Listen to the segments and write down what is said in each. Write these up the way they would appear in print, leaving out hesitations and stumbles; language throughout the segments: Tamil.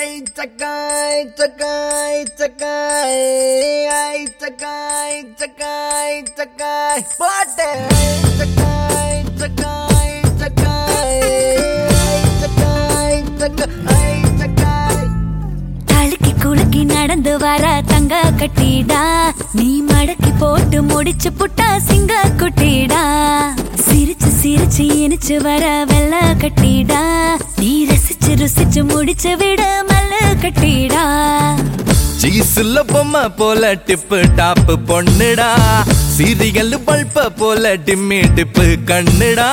தழுக்கி குலுக்கி நடந்து வர தங்க கட்டிடா, நீ மடக்கி போட்டு முடிச்சு புட்டா சிங்க குட்டிடா. சிரிச்சு சிரிச்சு இனிச்சு வர வெள்ள கட்டிடா, நீ ரசிச்சு ருசிச்சு முடிச்சு விட மல்ல கட்டிடா. சீசுல பொம்மை போல டிப்பு டாப்பு பொண்ணுடா, சீரியல் பல்ப போல டிம்மி டிப்பு கண்ணுடா.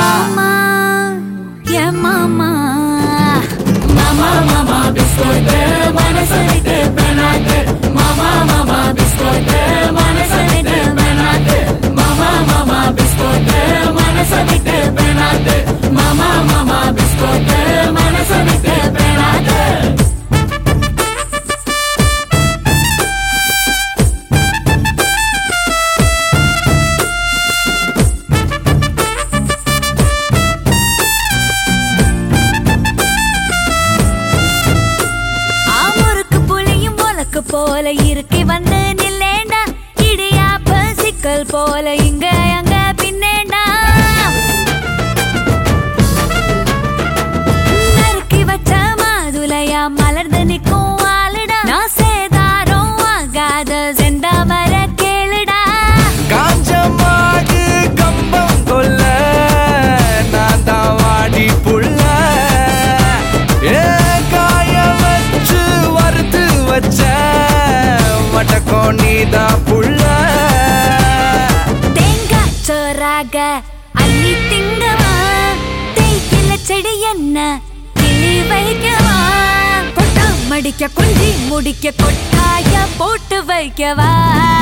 மாமா மாமா மாமா பிஸ்கோட் மனசரிட்டு பெனாது, மாமா மாமா பிஸ்கோட் மனசரிட்டு பெனாது, மாமா மாமா பிஸ்கோட் மனசரிட்டு பெனாது, மாமா மாமா பிஸ்கோட் மனசரிட்டு பெனாது. போல இருக்கி வந்து நில்லேண்டா, இடியாப்ப சிக்கல் போல இங்க அங்க பின்னேண்டா. நறுக்கி வச்ச மாதுளையா மலர்ந்து நிக்கும் வாழுடா, நான் சேதாரம் ஆகாத செந்தாமர கேளுடா. காஞ்ச மாடு கம்பம் கொல்ல நான் தான் வாடி புள்ள, காய வச்சு வறுத்து வச்ச நீதா புள்ள. தேங்காய் சோறாக அள்ளி திங்கவா, தேய்க்கில செடி என்ன கிளி வைக்கவா, கொட்டா மடிக்க கொஞ்சி முடிக்க கொட்டாய போட்டு வைக்கவா.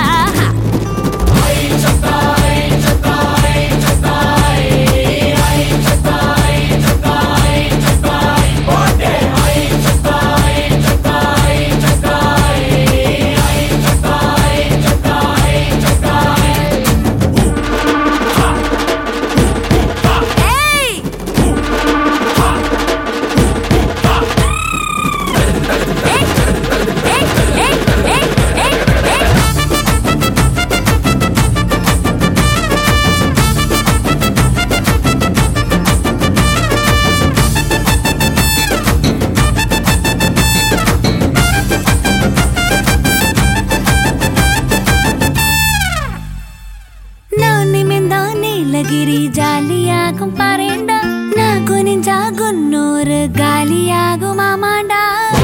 நீலகிரி ஜாலியாகும் பாரேண்டா, நான் குனிஞ்சா குன்னூறு காலியாகும் மாமாண்டா.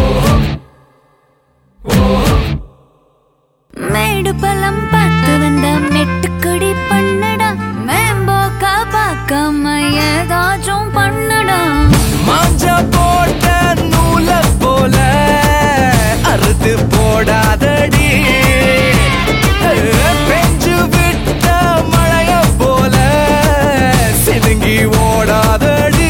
மேடு பழம் பார்த்து வந்த மெட்டுக்குடி பண்ணுடா, மேம்போக்கா பார்க்காம ஏதாச்சும் பண்ணுடா. மாஞ்சா போட்ட நூல போல அறுத்து போடாதடி, பெஞ்சு விட்ட மழைய போல சினுங்கி ஓடாதடி.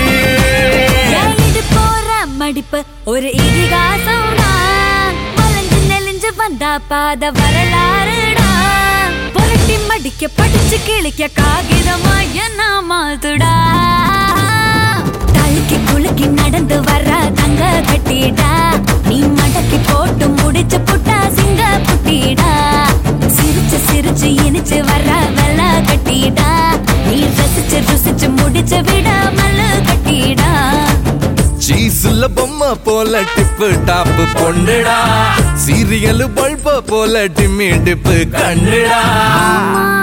இது போற மடிப்பு ஒரு இதிகாசம்டா, வளைஞ்சு நெளிஞ்சு வந்தா பாத வரலாறுடா. புரட்டி மடிக்க படிச்சு கிழிக்க காகிதமா என்ன மாதுடா. தழுக்கி குலுக்கி நடந்து வர தங்க கட்டிடா, நீ மடக்கி போட்டு முடிச்சு புட்டா சிங்க புட்டிடா. சிரிச்சு சிரிச்சு இனிச்சு வர வெள்ள கட்டிடா, நீ ரசிச்சு ருசிச்சு முடிச்சு விட மல்லு கட்டிடா. சீசுல பொம்மை போல டிப்பு டாப்பு பொண்ணுடா, சீரியல் பல்ப போல டிம்மி டிப்பு கண்ணுடா.